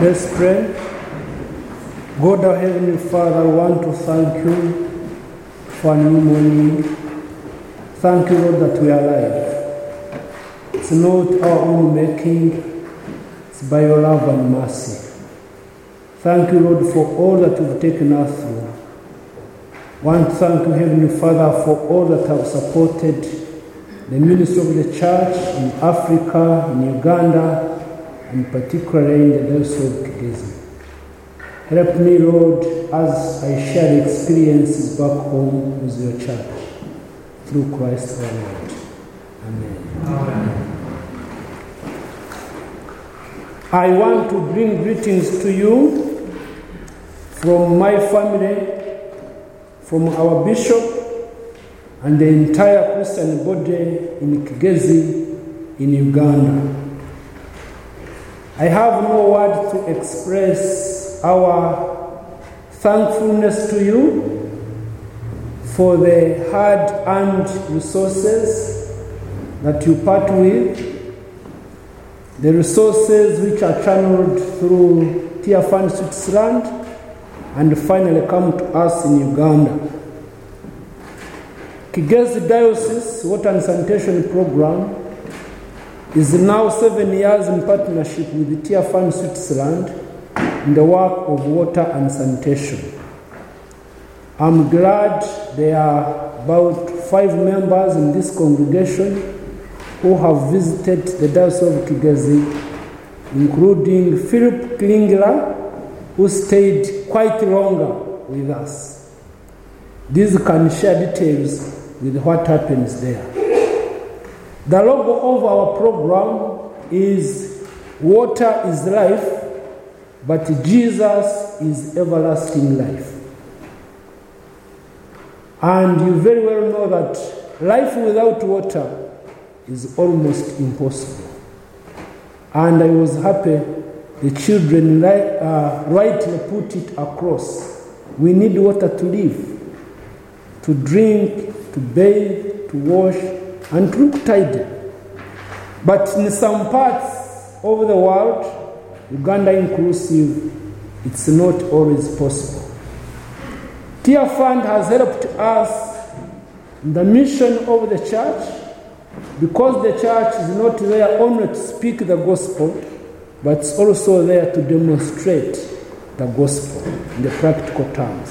Let's pray. God, our Heavenly Father, I want to thank you for a new morning. Thank you, Lord, that we are alive. It's not our own making, it's by your love and mercy. Thank you, Lord, for all that you've taken us through. I want to thank you, Heavenly Father, for all that have supported the ministry of the church in Africa, in Uganda, and particularly in the Diocese of Kigezi. Help me, Lord, as I share the experiences back home with your church. Through Christ our Lord. Amen. Amen. I want to bring greetings to you from my family, from our bishop, and the entire Christian body in Kigezi, in Uganda. I have no word to express our thankfulness to you for the hard-earned resources that you part with, the resources which are channeled through Tear Fund Switzerland and finally come to us in Uganda. Kigezi Diocese Water and Sanitation Program is now 7 years in partnership with the Tear Fund Switzerland in the work of water and sanitation. I'm glad there are about 5 members in this congregation who have visited the Diocese of Kigezi, including Philip Klingler, who stayed quite longer with us. These can share details with what happens there. The logo of our program is Water is Life, but Jesus is Everlasting Life. And you very well know that life without water is almost impossible. And I was happy the children rightly put it across. We need water to live, to drink, to bathe, to wash, and to look tidy. But in some parts of the world, Uganda inclusive, it's not always possible. Tear Fund has helped us in the mission of the church, because the church is not there only to speak the gospel, but it's also there to demonstrate the gospel in the practical terms.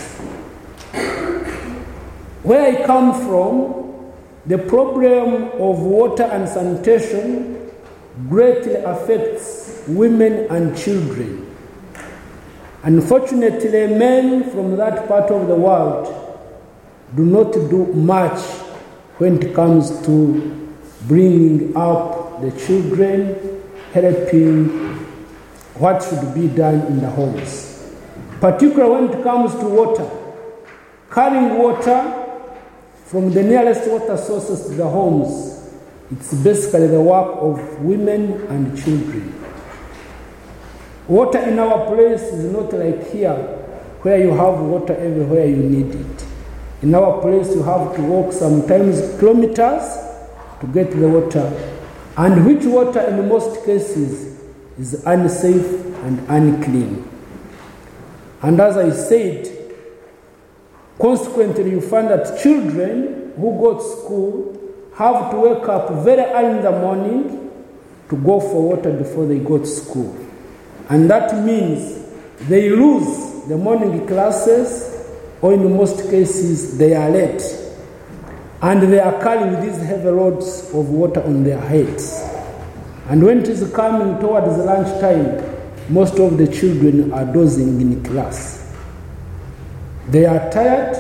Where I come from, the problem of water and sanitation greatly affects women and children. Unfortunately, men from that part of the world do not do much when it comes to bringing up the children, helping what should be done in the homes. Particularly when it comes to water, carrying water from the nearest water sources to the homes, it's basically the work of women and children. Water in our place is not like here, where you have water everywhere you need it. In our place, you have to walk sometimes kilometers to get the water, and which water in most cases is unsafe and unclean. And as I said, consequently, you find that children who go to school have to wake up very early in the morning to go for water before they go to school. And that means they lose the morning classes, or in most cases, they are late. And they are carrying these heavy loads of water on their heads. And when it is coming towards lunchtime, most of the children are dozing in class. They are tired,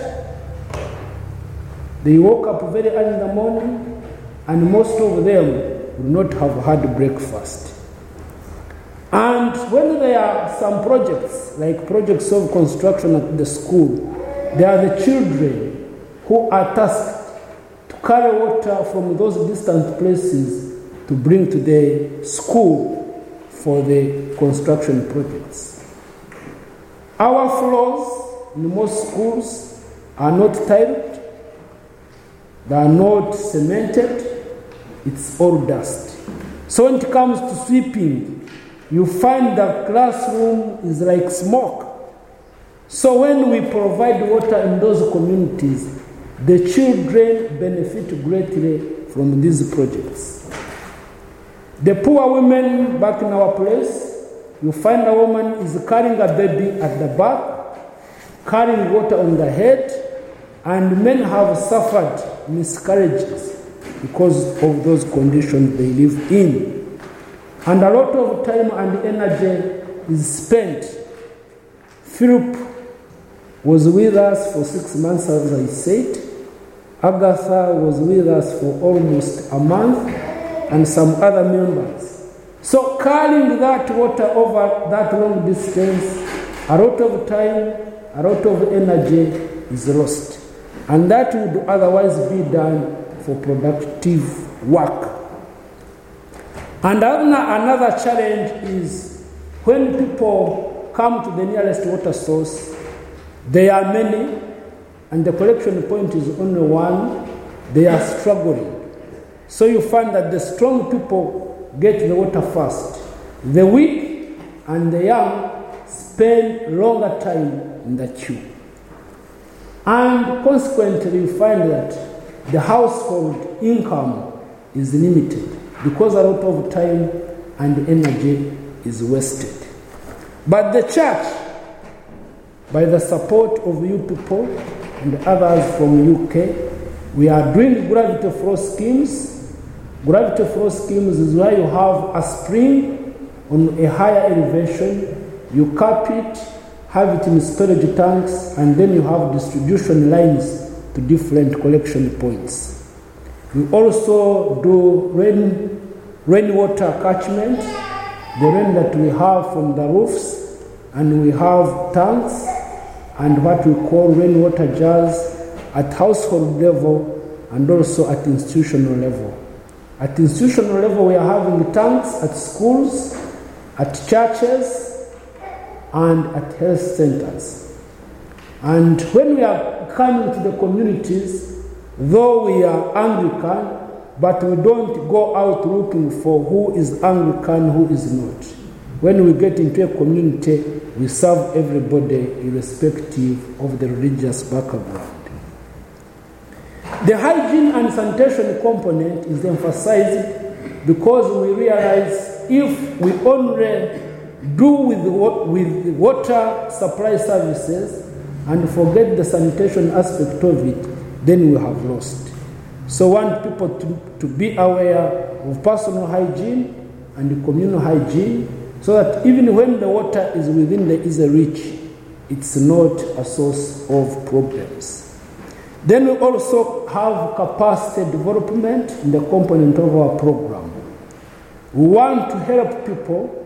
they woke up very early in the morning, and most of them will not have had breakfast. And when there are some projects, like projects of construction at the school, there are the children who are tasked to carry water from those distant places to bring to the school for the construction projects. Our floors in most schools are not tiled, they are not cemented, it's all dust. So when it comes to sweeping, you find the classroom is like smoke. So when we provide water in those communities, the children benefit greatly from these projects. The poor women back in our place, you find a woman is carrying a baby at the back, carrying water on the head, and men have suffered miscarriages because of those conditions they live in. And a lot of time and energy is spent. Philip was with us for 6 months, as I said. Agatha was with us for almost a month, and some other members. So carrying that water over that long distance, a lot of time, a lot of energy is lost. And that would otherwise be done for productive work. And another challenge is when people come to the nearest water source, there are many, and the collection point is only one, they are struggling. So you find that the strong people get the water first. The weak and the young spend longer time in the queue. And consequently, you find that the household income is limited because a lot of time and energy is wasted. But the church, by the support of you people and others from UK, we are doing gravity flow schemes. Gravity flow schemes is where you have a spring on a higher elevation, you cap it, have it in storage tanks, and then you have distribution lines to different collection points. We also do rainwater catchment, the rain that we have from the roofs, and we have tanks and what we call rainwater jars at household level and also at institutional level. At institutional level, we are having tanks at schools, at churches, and at health centers. And when we are coming to the communities, though we are Anglican, but we don't go out looking for who is Anglican, who is not. When we get into a community, we serve everybody irrespective of the religious background. The hygiene and sanitation component is emphasized because we realize if we only do with water supply services and forget the sanitation aspect of it, then we have lost. So I want people to be aware of personal hygiene and communal hygiene so that even when the water is within the easy reach, it's not a source of problems. Then we also have capacity development in the component of our program. We want to help people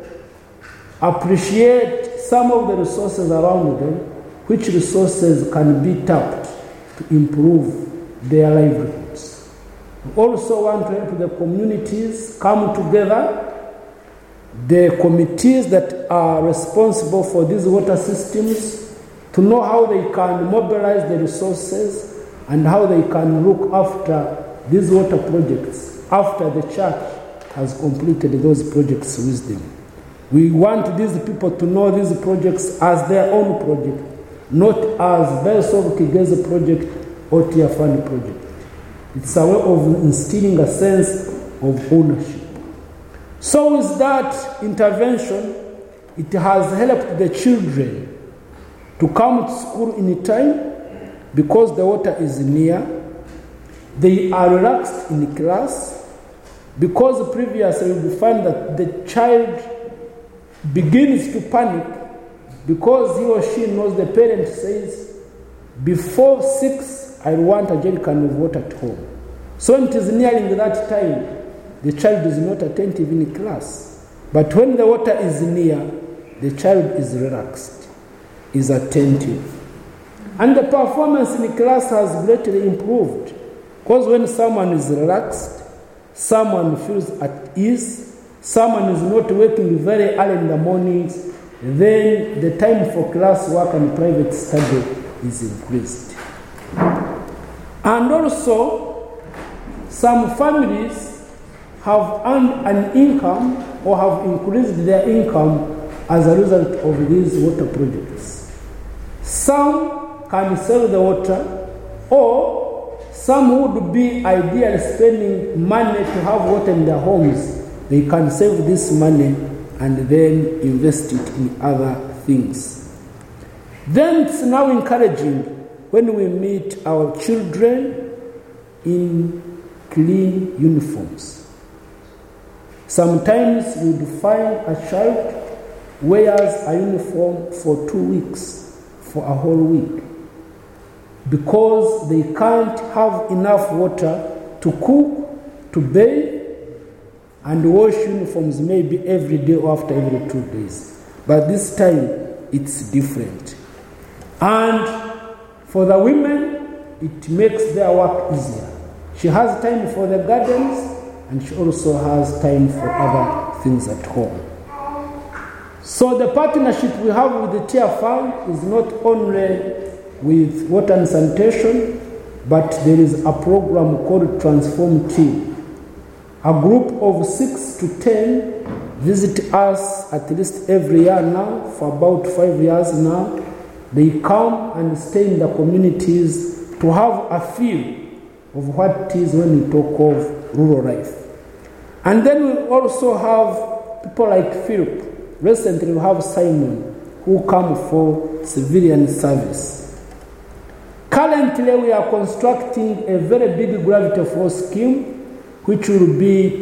appreciate some of the resources around them, which resources can be tapped to improve their livelihoods. We also want to help the communities come together, the committees that are responsible for these water systems, to know how they can mobilize the resources and how they can look after these water projects after the church has completed those projects with them. We want these people to know these projects as their own project, not as Belsov Kigeze project or Tiafani project. It's a way of instilling a sense of ownership. So with that intervention, it has helped the children to come to school in time because the water is near. They are relaxed in class because previously you find that the child begins to panic because he or she knows the parent says, before 6, I want a jerrycan of water at home. So when it is nearing that time, the child is not attentive in class. But when the water is near, the child is relaxed, is attentive. And the performance in class has greatly improved. Because when someone is relaxed, someone feels at ease, someone is not waking very early in the mornings, then the time for class work and private study is increased. And also, some families have earned an income or have increased their income as a result of these water projects. Some can sell the water, or some would be ideally spending money to have water in their homes. They can save this money and then invest it in other things. Then it's now encouraging when we meet our children in clean uniforms. Sometimes you'd find a child wears a uniform for 2 weeks, for a whole week, because they can't have enough water to cook, to bathe, and wash uniforms maybe every day or after every 2 days. But this time, it's different. And for the women, it makes their work easier. She has time for the gardens, and she also has time for other things at home. So the partnership we have with the TIA Fund is not only with water and sanitation, but there is a program called Transform Team. A group of 6 to 10 visit us at least every year now, for about 5 years now. They come and stay in the communities to have a feel of what it is when we talk of rural life. And then we also have people like Philip. Recently we have Simon, who come for civilian service. Currently we are constructing a very big gravity flow scheme, which will be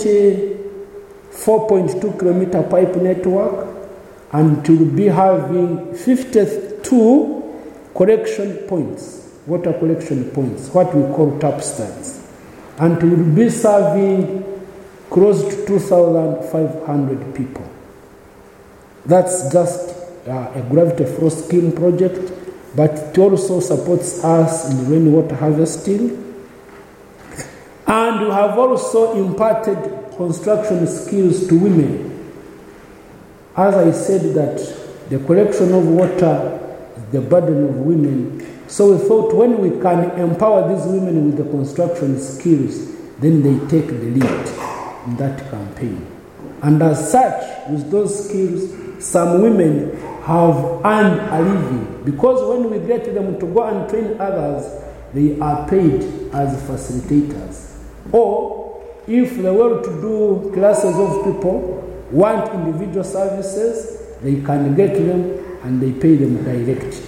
24.2 kilometer pipe network, and it will be having 52 collection points, water collection points, what we call tap stands. And it will be serving close to 2,500 people. That's just a gravity flow scheme project, but it also supports us in rainwater harvesting. And we have also imparted construction skills to women. As I said that the collection of water is the burden of women. So we thought when we can empower these women with the construction skills, then they take the lead in that campaign. And as such, with those skills, some women have earned a living. Because when we get them to go and train others, they are paid as facilitators. Or if the well-to-do classes of people want individual services, they can get them and they pay them directly.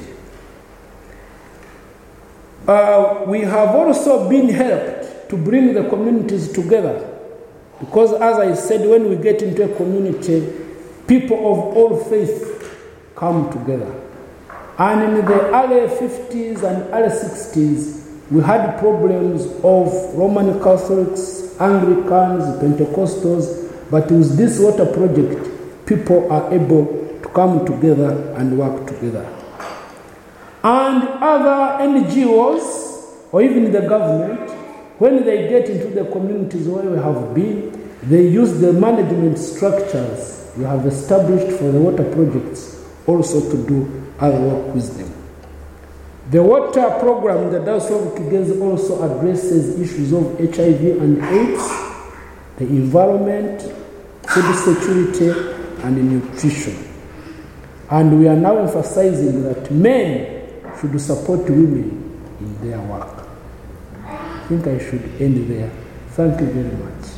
We have also been helped to bring the communities together, because as I said, when we get into a community, people of all faiths come together. And in the early 50s and early 60s, we had problems of Roman Catholics, Anglicans, Pentecostals, but with this water project, people are able to come together and work together. And other NGOs, or even the government, when they get into the communities where we have been, they use the management structures we have established for the water projects also to do other work with them. The water program in the Diocese of Kigezi also addresses issues of HIV and AIDS, the environment, food security, and nutrition. And we are now emphasizing that men should support women in their work. I think I should end there. Thank you very much.